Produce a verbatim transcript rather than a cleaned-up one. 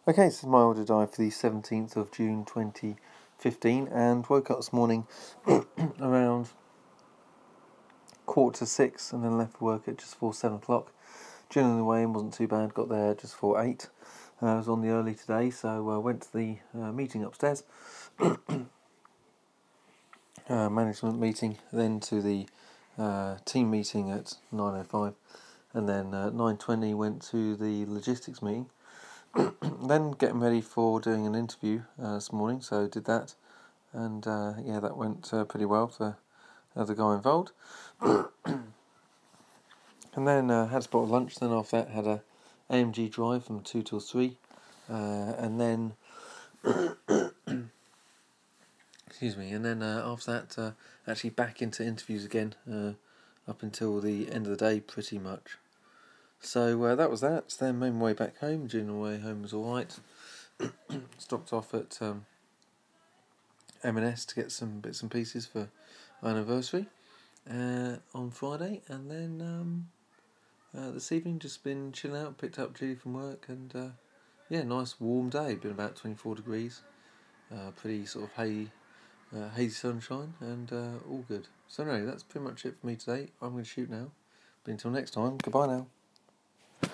Okay, this is my order diary for the seventeenth of June twenty fifteen, and woke up this morning around quarter to six and then left work at just before seven o'clock. Journey away wasn't too bad, got there just before eight. Uh, I was on the early today, so I uh, went to the uh, meeting upstairs, uh, management meeting, then to the uh, team meeting at nine oh five, and then at uh, nine twenty went to the logistics meeting. Then getting ready for doing an interview uh, this morning, so did that, and uh, yeah, that went uh, pretty well for uh, the guy involved. And then uh, had a spot of lunch. Then after that, had a A M G drive from two till three, uh, and then excuse me, and then uh, after that, uh, actually back into interviews again, uh, up until the end of the day, pretty much. So uh, that was that. So then made my way back home. Journey way home was all right. Stopped off at um, M and S to get some bits and pieces for our anniversary uh, on Friday, and then um, uh, this evening just been chilling out. Picked up Julie from work, and uh, yeah, nice warm day. Been about twenty-four degrees. Uh, pretty sort of hay, uh, hazy sunshine, and uh, all good. So anyway, that's pretty much it for me today. I'm going to shoot now. But until next time, goodbye now.